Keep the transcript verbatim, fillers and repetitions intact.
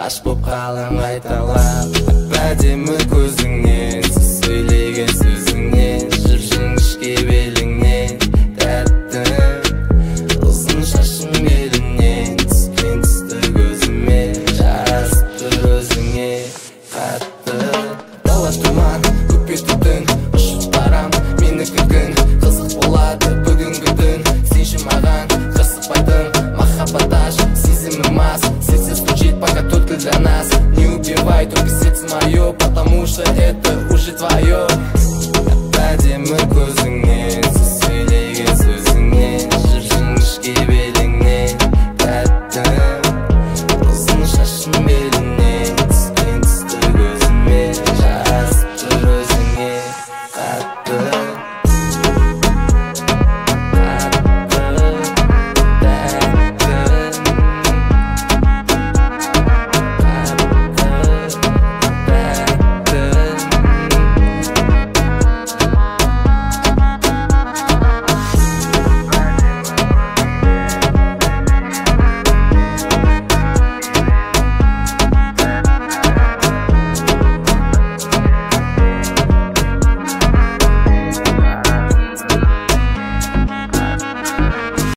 ғаш боп қалам қайталап. Әдемі көзіңнен, сіз сөйлеген сөзіңнен, жіп-жіңішке беліңнен тәттім. Ұзын шашың белімнен түскен түсті көзіме, жарасып тұр өзіңе қатты. Талаш тұман, көкпес түтін, ұшып барам мені күткен. Қызық болады бүгінгі түн, сенші маған қырсықпайтын махаббат сезімі мас. Сердце стучит, пока только для нас. Не убивай, только сердце мое, потому что это уже твое.